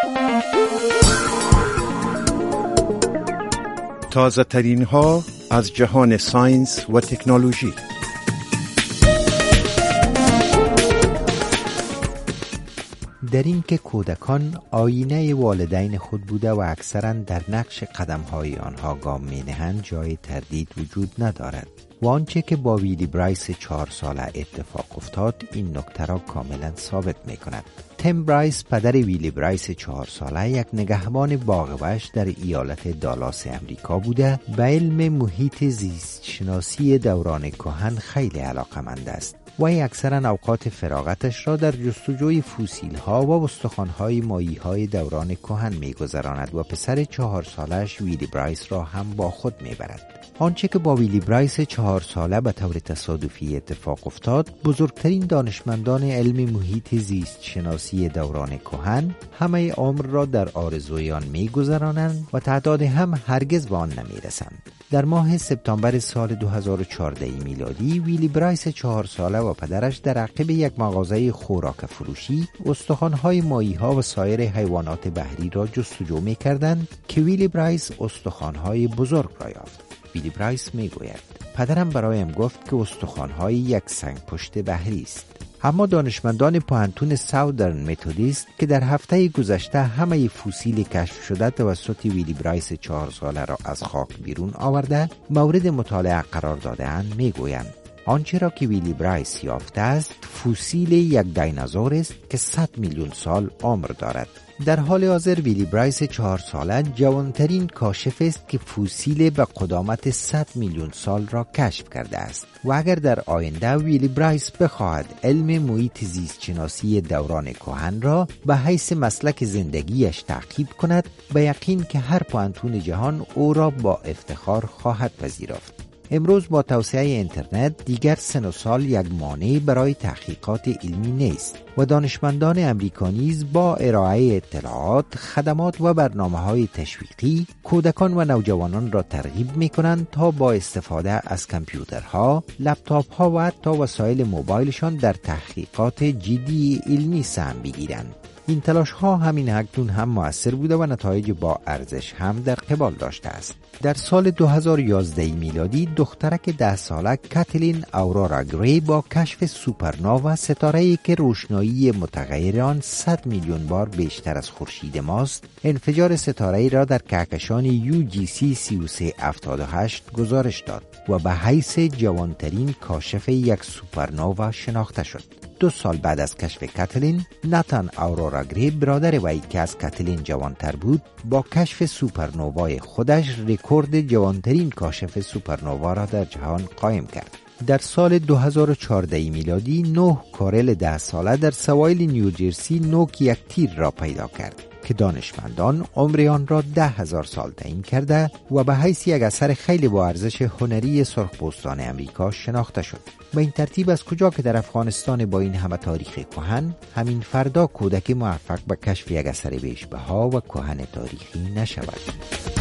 تازه ترین ها از جهان ساینس و تکنولوژی. در این که کودکان آینه والدین خود بوده و اکثرا در نقش قدم‌های آنها گام می‌نهند جای تردید وجود ندارد و آنچه که با ویلی برایس 4 ساله اتفاق افتاد این نکته را کاملا ثابت می‌کند. تیم برایس پدر ویلی برایس 4 ساله یک نگهبان باغ وحش در ایالت دالاس امریکا بوده. به علم محیط زیست شناسی دوران کهن خیلی علاقه‌مند است. وی اکثرا اوقات فراغتش را در جستجوی فسیل ها و استخوان های ماهی های دوران کهن می گذراند و پسر 4 سالش ویلی برایس را هم با خود می برد. آنچه که با ویلی برایس 4 ساله به طور تصادفی اتفاق افتاد، بزرگترین دانشمندان علم محیط زیست شناسی دوران کهن همه عمر را در آرزوی آن می گذرانند و تعداد هم هرگز به آن نمی رسند. در ماه سپتامبر سال 2014 میلادی ویلی برایس 4 ساله و پدرش در عقب یک مغازه خوراک فروشی استخوان‌های ماهی‌ها و سایر حیوانات بحری را جستجو می‌کردند که ویلی برایس استخوان‌های بزرگ را یافت. ویلی برایس می‌گوید پدرم برایم گفت که استخوان‌های یک سنگ پشت بحری است. اما دانشمندان پوهنتون ساودرن متودیست که در هفته گذشته همه فسیل کشف شده توسط ویلی برایس 4 ساله را از خاک بیرون آورده مورد مطالعه قرار داده‌اند میگویند آنچه را که ویلی برایس یافته است فسیل یک دینازور است که 100 میلیون سال عمر دارد. در حال حاضر ویلی برایس 4 ساله جوانترین کاشف است که فسیل به قدامت 100 میلیون سال را کشف کرده است و اگر در آینده ویلی برایس بخواهد علم محیط زیست شناسی دوران کهن را به حیث مسلک زندگیش تعقیب کند به یقین که هر پوهنتون جهان او را با افتخار خواهد پذیرفت. امروز با توسعه اینترنت دیگر سن و سال یک مانع برای تحقیقات علمی نیست و دانشمندان امریکا نیز با ارائه اطلاعات، خدمات و برنامه‌های تشویقی کودکان و نوجوانان را ترغیب می‌کنند تا با استفاده از کامپیوترها، لپتاپ‌ها و حتی وسایل موبایلشان در تحقیقات جدی علمی سهم بگیرند. این تلاش ها همین اکنون هم مؤثر بوده و نتایج با ارزش هم در قبال داشته است. در سال 2011 میلادی دخترک 10 ساله کاتلین اورورا گری با کشف سوپرنووا، ستاره‌ای که روشنایی متغیر آن 100 میلیون بار بیشتر از خورشید ماست، انفجار ستاره‌ای را در کهکشان UGC 3378 گزارش داد و به حیث جوانترین کاشف یک سوپرنووا شناخته شد. 2 سال بعد از کشف کاتلین، ناتان اورورا گری برادر وی که از کاتلین جوانتر بود با کشف سوپرنووای خودش رکورد جوانترین کاشف سوپرنووا را در جهان قائم کرد. در سال 2014 میلادی نوح کارل 10 ساله در سواحل نیوجرسی نوک یک تیر را پیدا کرد که دانشمندان عمر آن را 10,000 سال تعیین کرده و به حیث یک اثر خیلی با ارزش هنری سرخپوستان امریکا شناخته شد. به این ترتیب از کجا که در افغانستان با این همه تاریخ کهن همین فردا کودک موفق به کشف یک اثر بیش‌بها و کهن تاریخی نشود.